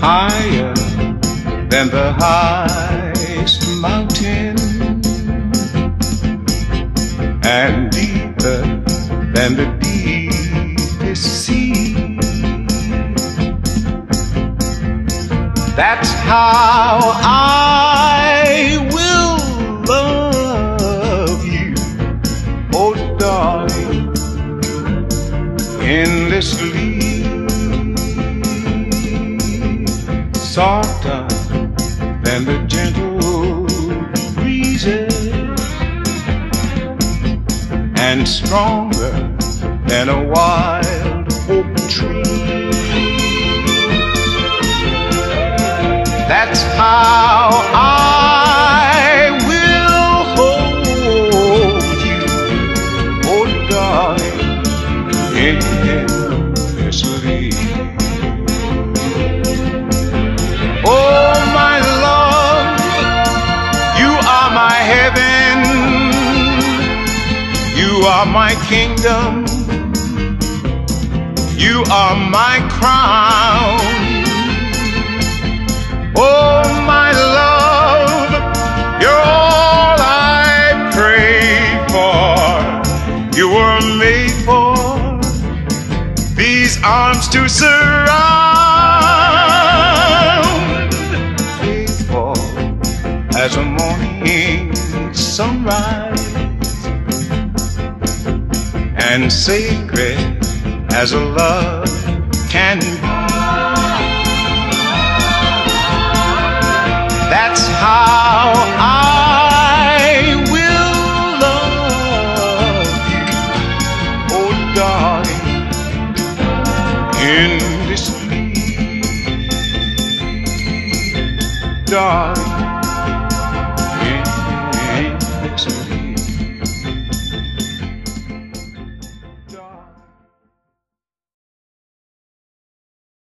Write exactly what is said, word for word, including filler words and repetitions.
higher than the highest mountain, and deeper than the deepest sea. That's how I will love you, oh darling, endlessly. Softer than the gentle breezes, and stronger than a wild oak tree. That's how I will hold you, oh darling, endlessly. Oh my love, you are my heaven, you are my kingdom, you are my crown. Oh my love, you're all I pray for. You were made for these arms to surround, faithful as a morning sunrise, and sacred as a love can be. That's how I will love you, oh darling, endlessly, darling.